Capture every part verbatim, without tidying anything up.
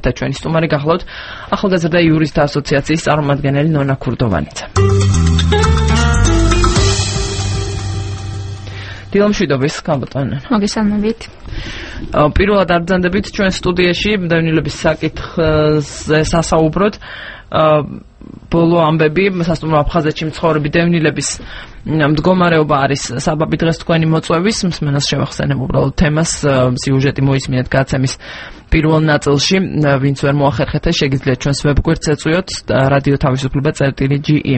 ერთად ჩვენი სტუმარი გახლავთ ახალგაზრდა იურისტთა ასოციაციის წარმომადგენელი ნონა ქურდოვანიძე. დილამშვიდობის კაბოტონო. მოგესალმებით. პირველად აბრძანდებით ჩვენ სტუდიაში დევნილების საკითხზე სასაუბროთ. ბოლო ამბები სასტუმრო აფხაზეთში მცხოვრები დევნილების მდგომარეობა არის საბაბი დღეს თქვენი მოწვევის მსმენელს შევახსენებ უბრალოდ თემას სიუჟეტი მოისმინეთ გაცემის პირველ ნაწილში ვინც ვერ მოახერხეთ შეგიძლიათ ჩვენს ვებგვერდს ეწვიოთ რადიო თავისუფლება წერტილი ჯი ი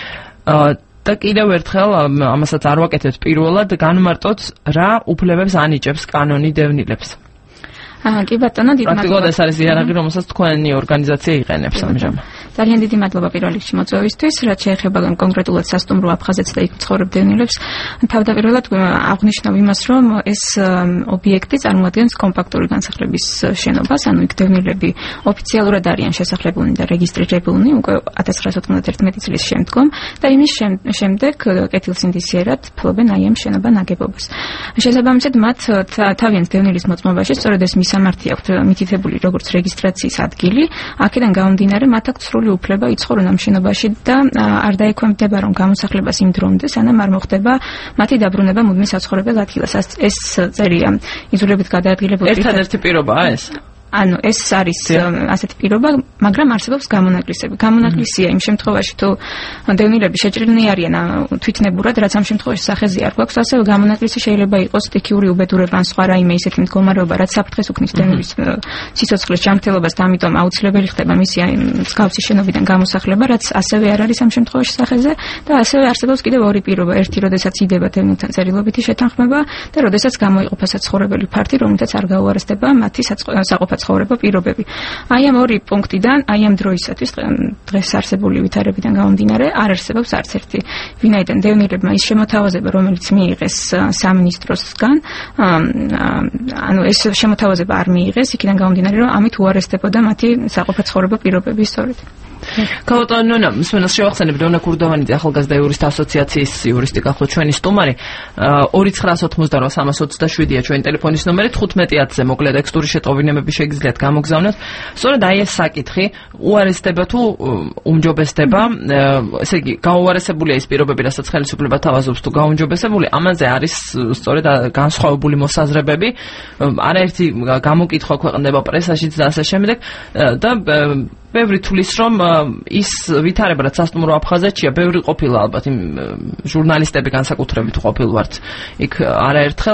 და კიდევ ერთხელ ამასაც არ ვაკეთებთ პირველად განმარტოთ რა უფლებებს ანიჭებს კანონი დევნილებს. კი ბატონო, დიდი მადლობა. პრაქტიკულად ეს არის იარაღი, რომელსაც თქვენი ორგანიზაცია იყენებს ამჟამად. ძალიან დიდი მადლობა პირველ რიგში მოწვევისთვის, რაც შეეხება კონკრეტულად სასტუმრო აფხაზეთს და იქ მცხოვრებ დევნილებს. თავდაპირველად აღნიშნავ იმას, რომ ეს ობიექტი წარმოადგენს კომპაქტური განსახლების შენობას, ანუ იქ დევნილები ოფიციალურად არიან შესახლებულნი და რეგისტრირებულნი უკვე ათას ცხრაასა ოცდაათმეტი წლის შემდგომ და იმის შემდეგ კეთილსინდისიერად ფლობენ აი ამ შენობა ნაგებობას. შესაბამისად, მათ თავიანთ დევნილის მოწმობაში სწორედ ეს სამართი აქვთ მითითებული როგორც რეგისტრაციის ადგილი, აქედან გამომდინარე მათ აქვთ სრული უფლება იცხოვრონ ამ შენობაში და არ დაექვემდებარა რომ გამოსახლებას იმ დრომდე, სანამ არ მოხდება მათი დაბრუნება მუდმივ საცხოვრებელ ადგილას. ეს წერია იზოლებით გადაადგილებული. ერთადერთი პირობაა ეს? ანუ ეს არის ასეთი პირობა, მაგრამ არსებობს გამონაკლისები. გამონაკლისია იმ შემთხვევაში, თუ დევნილები შეჭრილნი არიან თვითნებურად, რაც ამ შემთხვევაში სახეზე არ გვაქვს, ასევე გამონაკლისი შეიძლება იყოს სტიქიური უბედურება ან სხვა რაიმე ისეთი მდგომარეობა, რაც საფრთხეს უქმნის დევნილის სიცოცხლის ჯანმრთელობას და ამიტომ აუცილებელი ხდება მისი მსგავსი შენობიდან გამოსახლება, რაც ასევე არ არის ამ შემთხვევაში სახეზე და ასევე არსებობს კიდევ ორი პირობა, ერთი, როდესაც იდება დევნილთან წერილობითი შეთანხმება და როდესაც გამოიყოფა საცხოვრებელი ფართი, რომელთაც არ გაუარესდება მათი საყოფაცხოვრებო ცხოვრება პირობები. აი ამ ორი პუნქტიდან, აი ამ დროისათვის დღეს არსებული ვითარებიდან გამომდინარე, არ არსებობს არც ერთი ვინაიდან დევნილებმა ის შემოთავაზება, რომელიც მიიღეს სამინისტროსგან, ანუ ეს შემოთავაზება არ მიიღეს, იქიდან გამომდინარე, რომ ამით უარესდებოდა მათი საყოფაცხოვრებო პირობები სწორედ. კაბოტონო, მსმენელს შევახსენებ ნონა ქურდოვანიძე ახალგაზრდა იურისტთა ასოციაციის იურისტი გახლავთ ჩვენი სტუმარი. ორი ცხრაასა ოცდაოთხ სამას ოცდაშვიდია ჩვენი ტელეფონის ნომერი, თხუთმეტი ათზე მოკლე ტექსტური შეტყობინებები შეგიძლიათ გამოგზავნოთ. სწორედ აი ეს საკითხი, უარესდება თუ უმჯობესდება, ესე იგი, გაუარესებულია ის პირობები, რასაც ხელისუფლება თავაზობს თუ გაუმჯობესებული, ამაზე არის სწორედ განსხვავებული მოსაზრებები. არაერთი გამოკითხვა ქვეყნდება პრესაშიც და ასე შემდეგ და ბევრი თulis რომ ის ვითარება რაც სასტუმრო აფხაზეთშია, ბევრი ყოფილა ალბათ იმ ჟურნალისტები განსაკუთრებით ყოფილვართ იქ არაერთხელ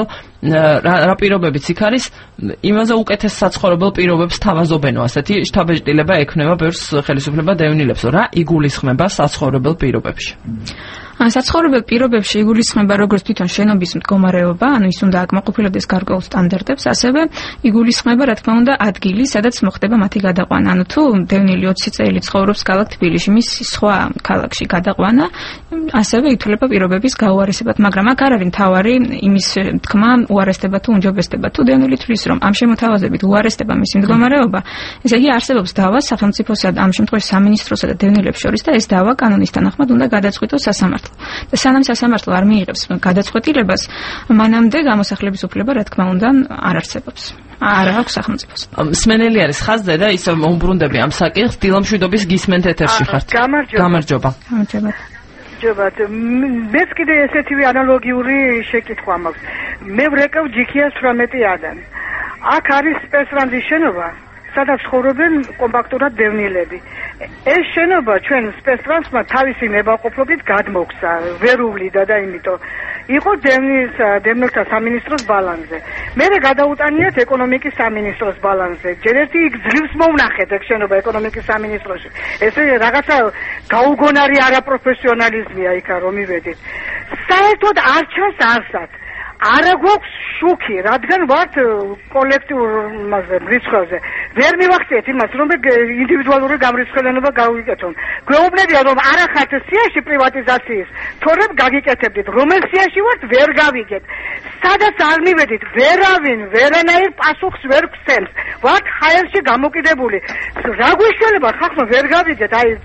რა პირობებიც იქ არის, იმაზე უკეთეს საცხოვრებელ პირობებს თავაზობენო, ასეთი შთაბეჭდილება ექნება ბევრს ხელისუფლება დევნილებს, რა იგულისხმება საცხოვრებელ პირობებში. საცხოვრებელ პირობებში იგულისხმება როგორც თვითონ შენობის მდგომარეობა, ანუ ის უნდა აკმაყოფილებდეს გარკვეულ სტანდარტებს, ასევე იგულისხმება რა თქმა უნდა ადგილი, სადაც მოხდება მათი გადაყვანა. ანუ თუ დევნილი ოცი წელი ცხოვრობს ქალაქ თბილისში, მის სხვა ქალაქში გადაყვანა, ასევე ითვლება პირობების გაუარესებად, მაგრამ აქ არ არის მთავარი იმის თქმა უარესდება თუ უმჯობესდება. თუ დევნილი თვლის რომ ამ შემოთავაზებით უარესდება მისი მდგომარეობა, ესე იგი არსებობს დავა სახელმწიფოსა და ამ შემთხვევაში სამინისტროსა და დევნილებს შორის და ეს დავა კანონის თანახმად უნდა გადაწყვიტოს სასამართლო. და სანამ სასამართლო არ მიიღებს გადაწყვეტილებას, მანამდე გამოსახლების უფლება რა თქმა უნდა არ არსებობს. არ აქვს სახელმწიფოს. მსმენელი არის ხაზზე და ისევ მომბრუნდები ამ საკითხს, დილამშვიდობის გისმენთ ეთერში ხართ. გამარჯობა. გამარჯობა. გამარჯობა. ჯობათ. მეც კიდე ესეთივე ანალოგიური შეკითხვა მაქვს. მე ვრეკავ ჯიქიას თვრამეტი-დან. აქ არის სპეცრანდის შენობა, სადაც ცხოვრობენ კომპაქტურად დევნილები. ეს შენობა ჩვენ სპეცტრანსმა თავისი ნებაყოფლობით გადმოგცა, ვერ უვლიდა და იმიტომ იყო დევნის დევნილთა სამინისტროს ბალანსზე. მერე გადაუტანიათ ეკონომიკის სამინისტროს ბალანსზე. ჯერ ერთი იქ ძლივს მოვნახეთ ეგ შენობა ეკონომიკის სამინისტროში. ესე რაღაცა გაუგონარი არაპროფესიონალიზმია იქა რომ მივედით. საერთოდ არ ჩანს არსად. არა გვაქვს შუქი, რადგან ვართ კოლექტიურ რიცხვებზე. ვერ მივახციეთ იმას, რომ ინდივიდუალური გამრიცხელება გავიკეთონ. გვეუბნებიან, რომ არა ხართ სიაში პრივატიზაციის, თორემ გაგიკეთებდით. რომელ სიაში ვართ, ვერ გავიგეთ. სადაც არ მივედით, ვერავინ, ვერანაირ პასუხს ვერ გცემს. ვართ ჰაერში გამოკიდებული. რა გვეშველება ხალხმა ვერ გავიგეთ, აი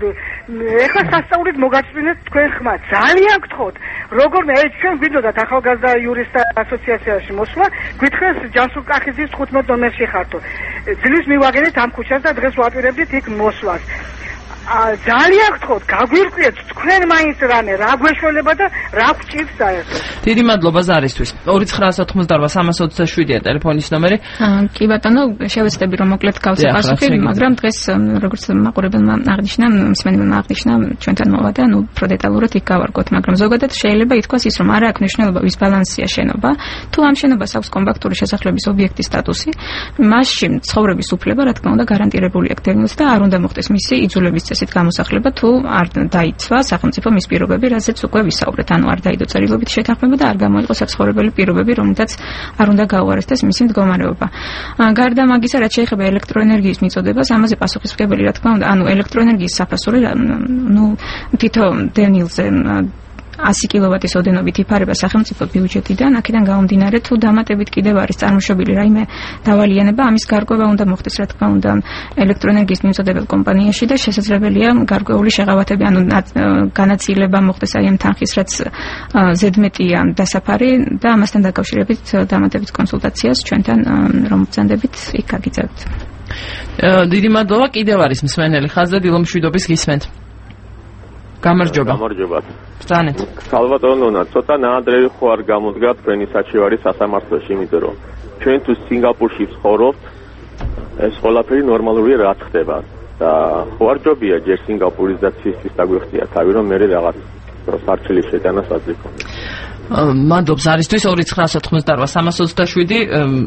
ეხლა სასწაულით მოგაწვინეთ თქვენ ხმა. ძალიან გთხოვთ, როგორმე აი ჩვენ გვინდოდათ ახალგაზრდა იურისტთა ასოციაციაში მოსვლა, გითხრეს ჯანსუღ კახიძის თხუთმეტ ნომერში ხართო. ძლის მივაგენეთ ამ ქუჩას და დღეს ვაპირებდით იქ მოსვლას. ძალიან გთხოვთ, გაგვირკვიეთ თქვენ მაინც რამე, რა გვეშველება და რა გვჭირს საერთოდ. დიდი მადლობა ზარისთვის. ორი ცხრაასი ოცდაოთხმოცდაოთხ სამას ოცდაშვიდია ტელეფონის ნომერი. კი ბატონო, შევეცდები რომ მოკლედ გავცე პასუხი, მაგრამ დღეს როგორც მაყურებელმა აღნიშნა, მსმენელმა აღნიშნა, ჩვენთან მოვა და ნუ უფრო დეტალურად იქ გავარკვევთ, მაგრამ ზოგადად შეიძლება ითქვას ის, რომ არა აქვს მნიშვნელობა ვის ბალანსია შენობა, თუ ამ შენობას აქვს კომპაქტური შესახლების ობიექტის სტატუსი, მასში ცხოვრების უფლება, რა თქმა უნდა, გარანტირებული აქვს დევნილს და არ უნდა მოხდეს მისი იძულების წესით გამოსახლება, თუ არ დაიცვა სახელმწიფო მის პირობები, რაზეც უკვე ვისაუბრეთ, ანუ არ დაიდო წერილობით შეთანხმება და არ გამოიყო საცხოვრებელი პირობები, რომლითაც არ უნდა გაუარესდეს მისი მდგომარეობა. გარდა მაგისა, რაც შეეხება ელექტროენერგიის მიწოდებას, ამაზე პასუხისმგებელი, რა თქმა უნდა, ანუ ელექტროენერგიის საფასური, ნუ თითო დევნილზე ასი კილოვატის ოდენობით იფარება სახელმწიფო ბიუჯეტიდან, აქედან გამომდინარე, თუ დამატებით კიდევ არის წარმოშობილი რაიმე დავალიანება, ამის გარკვევა უნდა მოხდეს, რა თქმა უნდა, ელექტროენერგიის მიმწოდებელ კომპანიაში და შესაძლებელია გარკვეული შეღავათები, ანუ განაწილება მოხდეს აი ამ თანხის, რაც ზედმეტია დასაფარი და ამასთან დაკავშირებით დამატებით კონსულტაციას ჩვენთან რომ ბრძანდებით იქ გაგიწევთ. დიდი მადლობა, კიდევ არის მსმენელი ხაზზე, დილომშვიდობის გისმენთ. გამარჯობა. გამარჯობა. ბრძანეთ. ქალბატონონა, ცოტა ნაადრევი ხო არ გამოდგა თქვენი საჩივარი სასამართლოში, იმიტომ რომ ჩვენ თუ სინგაპურში ვცხოვრობთ, ეს ყველაფერი ნორმალურია რა ხდება და ხო არ ჯობია ჯერ სინგაპურის და ცისის დაგვიხდია თავი, რომ მე რაღაც სარჩელის შეტანას აწიფო. მადლობ ზარისთვის ორი ცხრაასი ოცდაოთხ სამას ოცდაშვიდი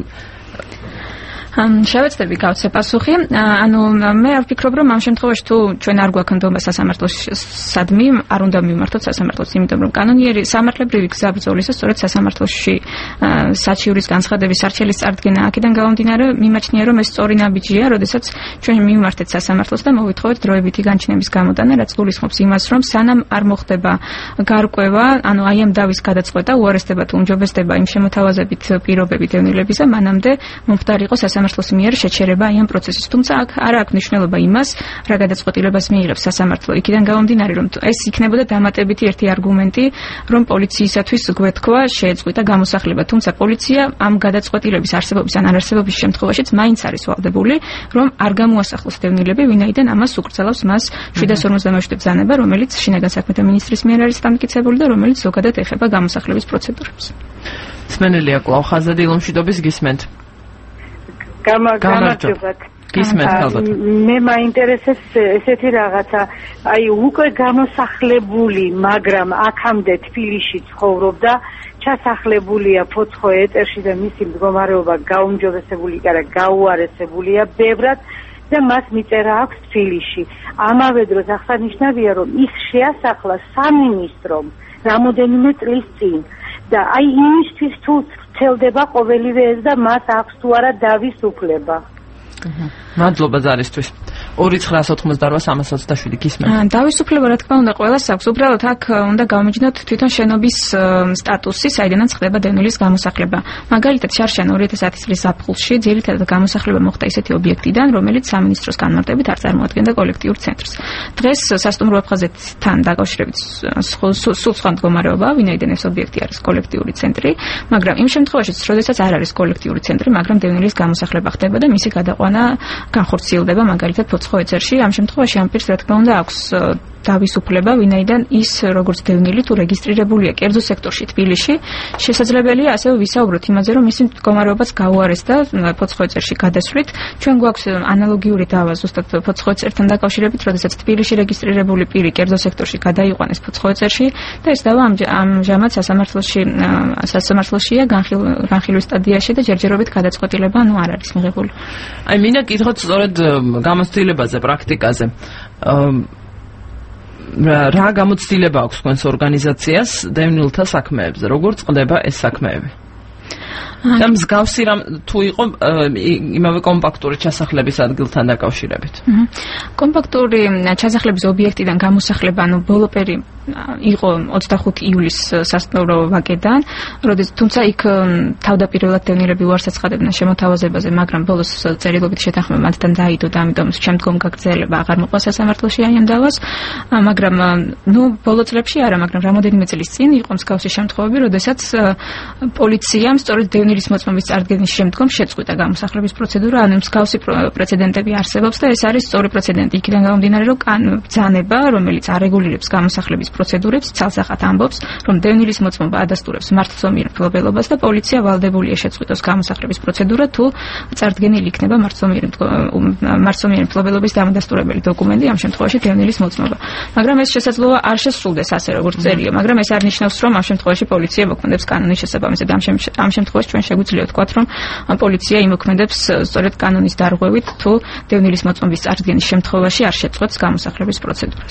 შევეცდები გავცე პასუხი. ანუ მე არ ვფიქრობ, რომ ამ შემთხვევაში თუ ჩვენ არ გვაქვს ნდობა სასამართლოში სადმი, არ უნდა მივმართოთ სასამართლოს, იმიტომ რომ კანონიერი სამართლებრივი გზა ბრძოლისა სწორედ სასამართლოში საჩივრის განცხადების არჩელის წარდგენა. აქედან გამომდინარე, მიმაჩნია, რომ ეს სწორი ნაბიჯია, როდესაც ჩვენ მივმართეთ სასამართლოს და მოვითხოვეთ დროებითი განჩინების გამოტანა, რაც გულისხმობს იმას, რომ სანამ არ მოხდება გარკვევა, ანუ აი ამ დავის გადაწყვეტა, უარესდება თუ უმჯობესდება იმ შემოთავაზებით პირობები დევნილებისა, მანამდე მომხდარი იყო სასამართლოს სასამართლოს მიერ შეჩერება აი ამ პროცესის, თუმცა აქ არ აქვს მნიშვნელობა იმას, რა გადაწყვეტილებას მიიღებს სასამართლო. იქიდან გამომდინარე, რომ ეს იქნებოდა დამატებითი ერთი არგუმენტი, რომ პოლიციისათვის გვეთქვა შეეწყვიტა გამოსახლება, თუმცა პოლიცია ამ გადაწყვეტილების არსებობის ან არარსებობის შემთხვევაშიც მაინც არის ვალდებული, რომ არ გამოასახლოს დევნილები, ვინაიდან ამას უკრძალავს მას შვიდას ორმოცდამეშვიდე ბრძანება, რომელიც შინაგან საქმეთა მინისტრის მიერ არის დამტკიცებული და რომელიც ზოგადად ეხება გამოსახლების პროცედურებს. მსმენელია კვლავ ხაზზე, დილომშვიდობის გისმენთ. გამარჯობათ. გისმენთ ალბათ. მე მაინტერესებს ესეთი რაღაცა, აი უკვე გამოსახლებული, მაგრამ აქამდე თბილისში ცხოვრობდა, ჩასახლებულია ფოცხო ეტერში და მისი მდგომარეობა გაუმჯობესებული კი არა, გაუარესებულია ბევრად და მას მიწერა აქვს თბილისში. ამავე დროს აღსანიშნავია, რომ ის შეასახლა სამინისტრომ რამოდენიმე წლის წინ და აი იმისთვის თუ ცელდება ყოველივე ეს და მას აქვს თუ არა დავის უფლება. მადლობა ზარისთვის. ორი ცხრაასი ოცდაოთხ სამას ოცდაშვიდი გისმენთ. დავის უფლება რა თქმა უნდა ყველას აქვს. უბრალოდ აქ უნდა გავამჯნოთ თვითონ შენობის სტატუსი, საიდანაც ხდება დევნილის გამოსახლება. მაგალითად, შარშან ორი ათას ათი წლის ზაფხულში ძირითადად გამოსახლება მოხდა ისეთი ობიექტიდან, რომელიც სამინისტროს განმარტებით არ წარმოადგენდა კოლექტიურ ცენტრს. დღეს სასტუმრო აფხაზეთთან დაკავშირებით სულ სხვა მდგომარეობაა, ვინაიდან ეს ობიექტი არის კოლექტიური ცენტრი, მაგრამ იმ შემთხვევაშიც, როდესაც არ არის კოლექტიური ცენტრი, მაგრამ დევნილის გამოსახლება ხდება და მისი გადაყვანა განხორციელდება მაგალითად ფოცხო ეცერში. ამ შემთხვევაში ამ პირს რა თქმა უნდა აქვს დავის უფლება, ვინაიდან ის როგორც დევნილი თუ რეგისტრირებულია კერძო სექტორში თბილისში, შესაძლებელია ასევე ვისაუბროთ იმაზე, რომ მისი მდგომარეობაც გაუარესდა ფოცხო ეცერში გადასვლით. ჩვენ გვაქვს ანალოგიური დავა ზუსტად ფოცხო ეცერთან დაკავშირებით, როდესაც თბილისში რეგისტრირებული პირი კერძო სექტორში გადაიყვანეს ფოცხო ეცერში და ეს დავა ამჟამად სასამართლოში სასამართლოშია განხილვის სტადიაში და ჯერჯერობით გადაწყვეტილება ნუ არ არის მიღებული. აი მინდა კითხოთ სწორედ გამოცდილებაზე, პრაქტიკაზე. რა გამოცდილება აქვს თქვენს ორგანიზაციას დევნილთა საქმეებზე? როგორ წყდება ეს საქმეები? და მსგავსი რამ თუ იყო იმავე კომპაქტური ჩასახლების ადგილთან დაკავშირებით. კომპაქტური ჩასახლების ობიექტიდან გამოსახლება, ანუ ბოლოპერი იყო ოცდახუთი ივლისს სასტუმრო ვაკედან, როდესაც თუმცა იქ თავდაპირველად დევნილები უარს აცხადებდნენ შემოთავაზებაზე, მაგრამ ბოლოს წერილობით შეთანხმება მათთან დაიდო და ამიტომ შემდგომ გაგრძელება აღარ მოყვა სასამართლოში აიამდავას, მაგრამ ნუ ბოლო წლებში არა, მაგრამ რამოდენიმე წლის წინ იყო მსგავსი შემთხვევები, როდესაც პოლიციამ სწორედ დევნილის მოწმობის წარდგენის შემდგომ შეწყვიტა გამოსახლების პროცედურა, ანუ მსგავსი პრეცედენტები არსებობს და ეს არის სწორი პრეცედენტი. იქიდან გამომდინარე, რომ ბრძანება, რომელიც არეგულირებს გამოსახლების პროცედურებს, ცალსახად ამბობს, რომ დევნილის მოწმობა ადასტურებს მართლმსომიერ მფლობელობას და პოლიცია ვალდებულია შეწყვიტოს გამოსახლების პროცედურა, თუ წარდგენილი იქნება მართლმსომიერ მფლობელობის დამადასტურებელი დოკუმენტი, ამ შემთხვევაში დევნილის მოწმობა. მაგრამ ეს შესაძლოა არ შესრულდეს ასე, როგორც წერია, მაგრამ ეს არ ნიშნავს, რომ ამ შემთხვევაში პოლიცია მოქმედებს კანონის შესაბამისად. ამ შემთხვევაში ჩვენ შეგვიძლია ვთქვათ, რომ პოლიცია იმოქმედებს სწორედ კანონის დარღვევით, თუ დევნილის მოწმობის წარდგენის შემთხვევაში არ შეწყვეტს გამოსახლების პროცედურას.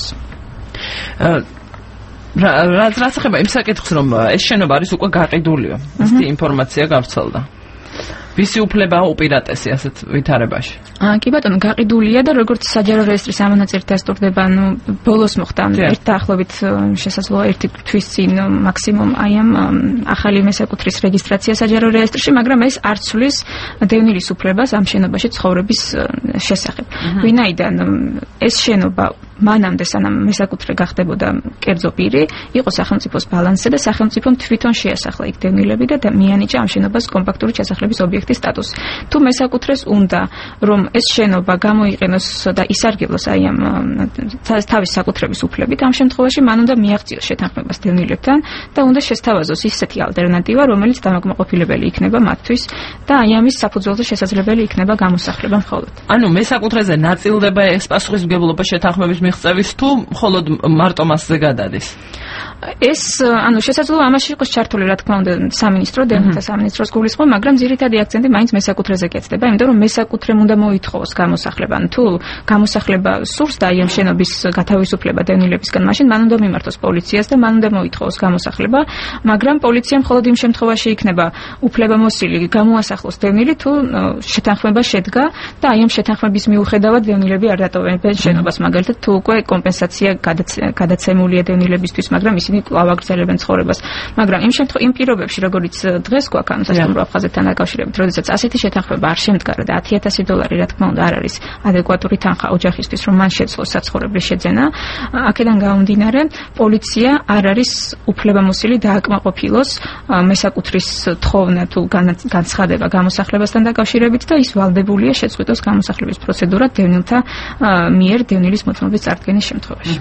რაც რაც ახება იმ საკითხს, რომ ეს შენობა არის უკვე გაყიდულიო. ესეთი ინფორმაცია გავრცელდა. ვისი უფლება უპირატესი ასეთ ვითარებაში? აა კი ბატონო, გაყიდულია და როგორც საჯარო რეესტრის ამონაწილე დასტურდება, ანუ ბოლოს მოხდა ერთ დაახლოებით შესაძლოა ერთი თვის წინ მაქსიმუმ აი ამ ახალი მესაკუთრის რეგისტრაცია საჯარო რეესტრში, მაგრამ ეს არ ცვლის დევნილის უფლებას ამ შენობაში ცხოვრების შესახებ. ვინაიდან ეს შენობა მანამდე სანამ მესაკუთრე გახდებოდა კერძო პირი, იყო სახელმწიფოს ბალანსზე და სახელმწიფომ თვითონ შეასახლა იქ დევნილები და მიანიჭა ამ შენობას კომპაქტური ჩასახლების ობიექტის სტატუსი. თუ მესაკუთრეს უნდა, რომ ეს შენობა გამოიყენოს და ისარგებლოს აი ამ თავის საკუთრების უფლებით, ამ შემთხვევაში მან უნდა მიაღწიოს შეთანხმებას დევნილებთან და უნდა შესთავაზოს ისეთი ალტერნატივა, რომელიც დამაკმაყოფილებელი იქნება მათთვის და აი ამის საფუძველზე შესაძლებელი იქნება გამოსახლება მხოლოდ. ანუ მესაკუთრეზე ნაწილდება ეს პასუხისმგებლობა შეთანხმების მიღწევის თუ მხოლოდ მარტო მასზე გადადის? ეს ანუ შესაძლოა ამაში იყოს ჩართული, რა თქმა უნდა, სამინისტრო, დევნილთა სამინისტროს გულისხმობა, მაგრამ ძირითადი აქცენტი მაინც მესაკუთრეზე კეთდება, იმიტომ რომ მესაკუთრემ უნდა მოითხოვოს გამოსახლება. თუ გამოსახლება სურს და აი ამ შენობის გათავისუფლება დევნილებისგან, მაშინ მან უნდა მიმართოს პოლიციას და მან უნდა მოითხოვოს გამოსახლება, მაგრამ პოლიცია მხოლოდ იმ შემთხვევაში იქნება უფლებამოსილი გამოასახლოს დევნილი, თუ შეთანხმება შედგა და აი ამ შეთანხმების მიუხედავად დევნილები არ დატოვებენ შენობას, მაგალითად თუ უკვე კომპენსაცია გადაცემულია დევნილებისთვის, მაგრამ ისინი კვლავ აგრძელებენ ცხოვრებას. მაგრამ იმ შემთხვევაში იმ პირობებში, როგორიც დღეს გვაქვს ამ სასტუმრო აფხაზეთთან დაკავშირებით, როდესაც ასეთი შეთანხმება არ შემდგარა და ათი ათასი დოლარი, რა თქმა უნდა, არ არის ადეკვატური თანხა ოჯახისთვის, რომ მან შეძლოს საცხოვრებლის შეძენა, აქედან გამომდინარე, პოლიცია არ არის უფლებამოსილი დააკმაყოფილოს მესაკუთრის თხოვნა თუ განცხადება გამოსახლებასთან დაკავშირებით და ის ვალდებულია შეწყვიტოს გამოსახლების პროცედურა დევნილთა მიერ დევნილის მოწმობის წარდგენის შემთხვევაში.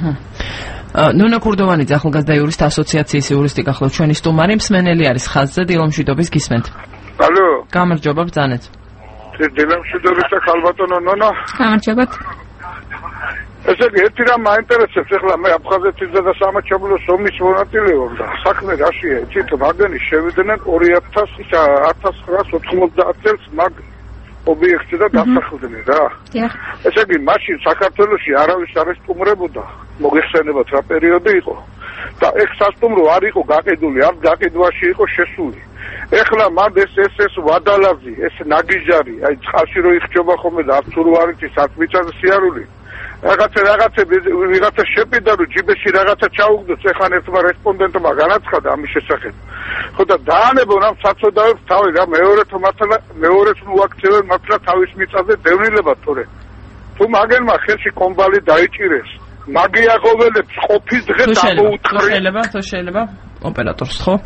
ნონა კურდოვანიძე, ახალგაზრდა იურისტთა ასოციაციის იურისტი გახლავთ ჩვენი სტუმარი, მსმენელი არის ხაზზე, დილომშვიდობის გისმენთ. ალო. გამარჯობა, ბრძანეთ. დილომშვიდობის და ხალბატონო ნონა. გამარჯობათ. ესე იგი, ერთი რამ მაინტერესებს, ეხლა მე აფხაზეთისა და სამაჩაბლოს ომის მონაწილე ვარ და საქმე რაშია, იცით, მაგენი შევიდნენ ორი ათას ათას ოთხმოცდაათ წელს მაგ ობიექტზე და დასახლდნენ რა. ესე იგი, მაშინ საქართველოში არავის არ ესტუმრებოდა, მოგეხსენებათ რა პერიოდი იყო და ეგ სასტუმრო არ იყო გაყიდული, ამ გაყიდვაში იყო შესული. ეხლა მან ეს ეს ეს ვადალაზი, ეს ნაგიჟარი, აი წყალში რო იხჭობა ხოლმე და არც ურ არ იცის, არც მიწაზე სიარული. რაღაცა რაღაცა ვიღაცა შეპირდა რომ ჯიბეში რაღაცა ჩაუგდოს, ეხან ერთმა რესპონდენტმა განაცხადა ამის შესახებ. ხო და დაანებონ ამ საწოდავებს თავი რა მეორეთ მართლა მეორეთ უაქცევენ მართლა თავის მიწაზე დევნილებად თორე. თუ მაგენმა ხელში კომბალი დაიჭირეს, მაგია ყოველებს ყოფის დღეს ამოუთხრეს. შეიძლება, თუ შეიძლება ოპერატორს ხო?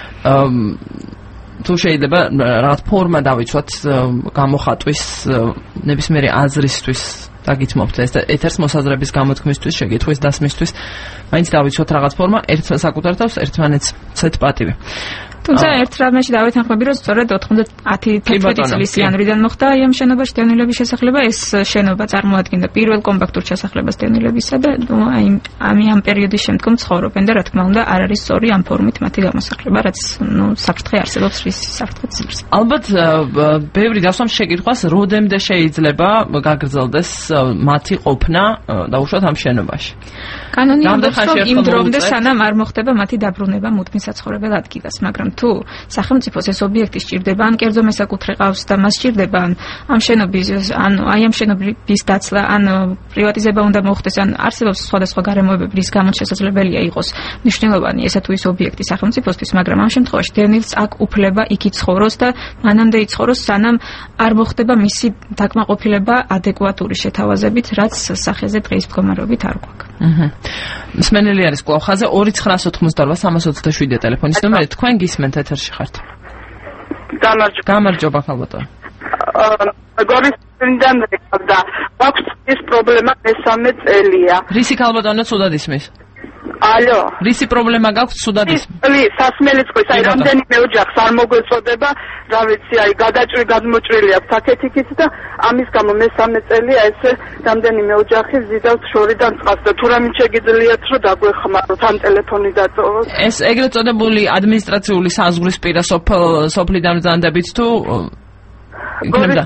თუ შეიძლება რაღაც ფორმა დავიცვათ გამოხატვის ნებისმიერი აზრისთვის დაგითმობთ ეს ეთერს მოსაზრების გამოთქმისთვის, შეკითხვის დასმისთვის, მაინც დავიცვათ რაღაც ფორმა, ერთ საკუთარ თავს ერთმანეთს ცეთ პატივი. თუმცა ერთ რამაში დავეთანხმები, რომ სწორედ ოთხმოცდაათი წლის იანვრიდან მოხდა აი ამ შენობაში დევნილების შესახლება, ეს შენობა წარმოადგენდა პირველ კომპაქტურ ჩასახლებას დევნილებისა და აი ამ პერიოდის შემდგომ ცხოვრობენ და რა თქმა უნდა არ არის სწორი ამ ფორმით მათი გამოსახლება, რაც ნუ საფრთხე არსებობს რის საფრთხეც რის. ალბათ ბევრი დასვამ შეკითხვას, როდემდე შეიძლება გაგრძელდეს მათი ყოფნა დაუშვათ ამ შენობაში. კანონი ამბობს, რომ იმ დრომდე სანამ არ მოხდება მათი დაბრუნება მუდმივ საცხოვრებელ ადგილას, მაგრამ თუ სახელმწიფოს ეს ობიექტი სჭირდება, ან კერძო მესაკუთრე ყავს და მას სჭირდება ამ შენობის, ანუ აი ამ შენობის დაცლა, ან პრივატიზება უნდა მოხდეს, ან არსებობს სხვადასხვა გარემოებები, რის გამოც შესაძლებელია იყოს მნიშვნელოვანი ესა თუ ის ობიექტი სახელმწიფოსთვის, მაგრამ ამ შემთხვევაში დევნილს აქ უფლება იქ იცხოვროს და მანამდე იცხოვროს, სანამ არ მოხდება მისი დაკმაყოფილება ადეკვატური შეთავაზებით, რაც სახეზე დღის მდგომარეობით არ გვაქვს. აჰა. მსმენელი არის კვლავ ხაზზე ორი ცხრაას ოთხმოცდარვა სამას ოცდაშვიდი ტელეფონის ნომერი. თქვენ გისმენთ, ეთერში ხართ. გამარჯობა. გამარჯობა ხალბატონო. გორის წინდან და აქვს ეს პრობლემა მესამე წელია. რისი ხალბატონო ცუდად ისმის? ალო. რისი პრობლემა გაქვთ ცუდად ისმის? წელი სასმელი წყვის, აი რამდენიმე ოჯახს არ მოგვეწოდება, რა ვიცი, აი გადაჭრი გადმოჭრილი აქვს აქეთ-იქით და ამის გამო მესამე წელია ესე რამდენიმე ოჯახი ზიდავს შორიდან წყალს და თუ რამე შეგიძლიათ რომ დაგვეხმაროთ ამ ტელეფონი დაწოვოთ. ეს ეგრეთ წოდებული ადმინისტრაციული საზღვრისპირა სოფელ სოფლიდან ბრძანდებით თუ იქნებოდა?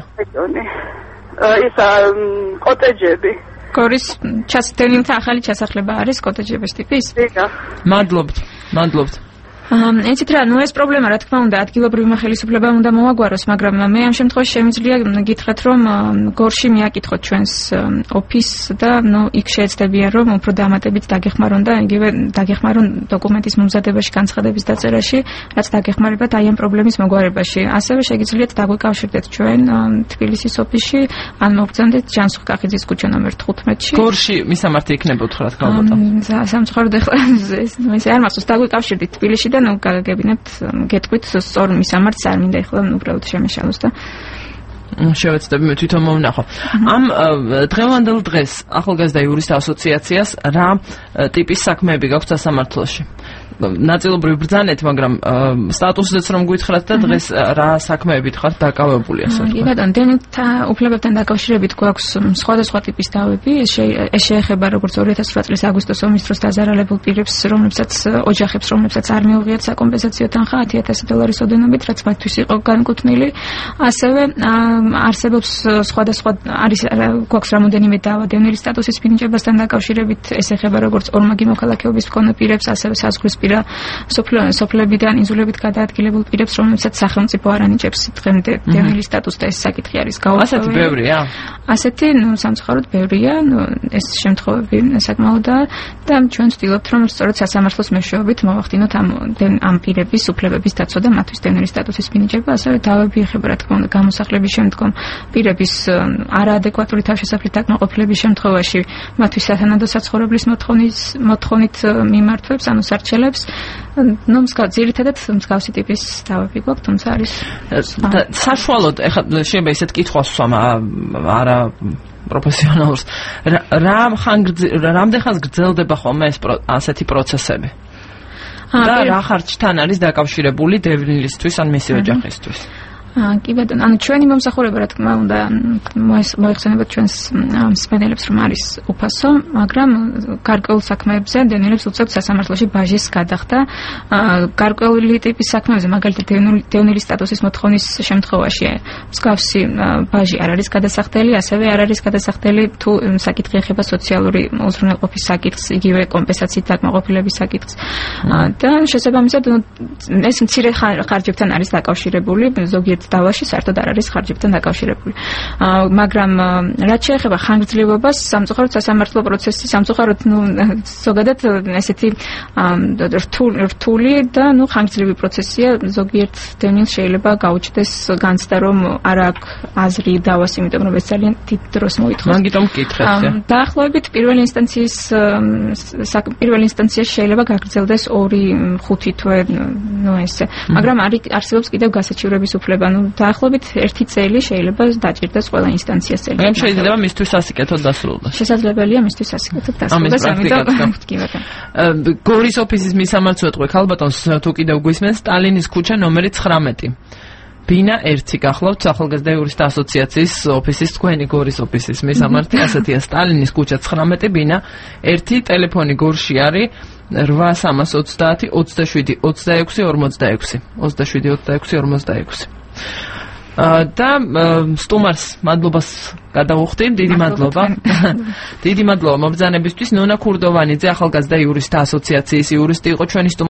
ის კოტეჯები. გორის ჩასდენილთა ახალი ჩასახლება არის კოტეჯების ტიპის? მადლობთ, მადლობთ. ეცით რა, ნუ ეს პრობლემა რა თქმა უნდა ადგილობრივმა ხელისუფლებამ უნდა მოვაგვაროს, მაგრამ მე ამ შემთხვევაში შემიძლია გითხრათ, რომ გორში მიაკითხოთ ჩვენს ოფისს და ნუ იქ შეეცდებიან, რომ უფრო დამატებით დაგეხმარონ და იგივე დაგეხმარონ დოკუმენტის მომზადებაში, განცხადების დაწერაში, რაც დაგეხმარებათ აი ამ პრობლემის მოგვარებაში. ასევე შეგიძლიათ დაგვეკავშირდეთ ჩვენ თბილისის ოფისში, ან მოგზავნეთ ჯანსუღ კახიძის ქუჩა ნომერ თხუთმეტში. გორში მისამართი იქნება უთხრათ ხალბატონო. სამწუხაროდ ახლა ეს არ მახსოვს, დაგვეკავშირდით თბილისში და ნუ გაგებინებთ, გეტყვით სწორ მისამართს არ მინდა ეხლა უბრალოდ შემეშალოს და შევეცდები მე თვითონ მომნახო. ამ დღევანდელ დღეს ახალგაზრდა იურისტთა ასოციაციას რა ტიპის საქმეები გაქვთ სასამართლოში? ნაწილობრივ ბრძანეთ, მაგრამ სტატუსზეც რომ გვითხრათ და დღეს რა საქმეებით ხართ დაკავებული ასე ვთქვათ. კი ბატონო, დევნილთა უფლებებთან დაკავშირებით გვაქვს სხვადასხვა ტიპის დავები. ეს შეეხება როგორც ორი ათას ოთხ წლის აგვისტოს ომის დროს დაზარალებულ პირებს, რომლებსაც ოჯახებს, რომლებსაც არ მიუღიათ საკომპენსაციო თანხა ათი ათასი დოლარის ოდენობით, რაც მათთვის იყო განკუთვნილი. ასევე არსებობს სხვადასხვა არის გვაქვს რამოდენიმე დავა დევნილის სტატუსის მინიჭებასთან დაკავშირებით. ეს ეხება როგორც ორმაგი მოქალაქეობის მქონე პირებს, ასევე საზღვრისპირა სოფლებიდან იზოლებით გადაადგილებულ პირებს, რომლებსაც სახელმწიფო არ ანიჭებს დღემდე დევნილის სტატუსს და ეს საკითხი არის გაუქმებული. ასეთი ბევრია? ასეთი, ნუ სამწუხაროდ ბევრია, ნუ ეს შემთხვევები საკმაოდაა და ჩვენ ვცდილობთ, რომ სწორედ სასამართლოს მეშვეობით მოვახდინოთ ამ ამ პირების უფლებების დაცვა და მათთვის დევნილის სტატუსის მინიჭება, ასევე დავები ეხება რა თქმა უნდა გამოსახლების შემდგომ პირების არაადეკვატური თავშესაფრით დაკმაყოფილების შემთხვევაში მათთვის სათანადო საცხოვრებლის მოთხოვნის მოთხოვნით მიმართვებს, ანუ სარჩელებს. ნუ მსგავსი ძირითადად მსგავსი ტიპის დავები გვაქვს, თუმცა არის საშუალოდ ეხლა შეიძლება ისეთ კითხვას ვსვამ არა პროფესიონალურს. რა რამდენ ხანს გრძელდება ხოლმე ეს ასეთი პროცესები? და რა ხარჯთან არის დაკავშირებული დევნილისთვის ან მისი ოჯახისთვის? კი ბატონო, ანუ ჩვენი მომსახურება რა თქმა უნდა მოიხსენებათ ჩვენს მსმენელებს, რომ არის უფასო, მაგრამ გარკვეულ საქმეებზე დევნილებს უწევთ სასამართლოში ბაჟის გადახდა. გარკვეული ტიპის საქმეებზე, მაგალითად დევნილის სტატუსის მოთხოვნის შემთხვევაში მსგავსი ბაჟი არ არის გადასახდელი, ასევე არ არის გადასახდელი თუ საკითხი ეხება სოციალური უზრუნველყოფის საკითხს, იგივე კომპენსაციით დაკმაყოფილების საკითხს. და შესაბამისად ეს მცირე ხარჯებთან არის დაკავშირებული, ზოგიერთ დავაში საერთოდ არ არის ხარჯებთან დაკავშირებული. მაგრამ რაც შეეხება ხანგრძლივობას, სამწუხაროდ სასამართლო პროცესი სამწუხაროდ ნუ ზოგადად ესეთი რთული და ნუ ხანგრძლივი პროცესია. ზოგიერთ დევნილს შეიძლება გაუჩნდეს განცდა, რომ არ აქვს აზრი დავას, იმიტომ რომ ეს ძალიან დიდ დროს მოითხოვს. მაგიტომ ვკითხეთ. დაახლოებით პირველი ინსტანციის პირველი ინსტანციაში შეიძლება გაგრძელდეს ორი ხუთი თვე, ნუ ესე. მაგრამ არსებობს კიდევ გასაჩივრების უფლება. დაახლოებით ერთი წელი შეიძლება დაჭირდეს ყველა ინსტანციას წელი. მაგრამ შეიძლება მისთვის ასიკეთოთ დასრულდეს. შესაძლებელია მისთვის ასიკეთოთ დასრულდეს, ამიტომ კი ბატონო. გორის ოფისის მისამართს ვეტყვი ხალბატონს, თუ კიდევ გვისმენს, სტალინის ქუჩა ნომერი ცხრამეტი. ბინა ერთი გახლავთ ახალგაზრდა იურისტთა ასოციაციის ოფისის, თქვენი გორის ოფისის მისამართი, ასეთია სტალინის ქუჩა ცხრამეტი, ბინა ერთი, ტელეფონი გორში არის რვა სამას ოცდაათი ოცდაშვიდი ოცდაექვსი ორმოცდაექვსი ოცდაშვიდი ოცდაექვსი ორმოცდაექვსი. და სტუმარს მადლობას გადავუხდით, დიდი მადლობა. დიდი მადლობა მობრძანებისთვის. ნონა ქურდოვანიძე ახალგაზრდა იურისტთა ასოციაციის იურისტი იყო ჩვენი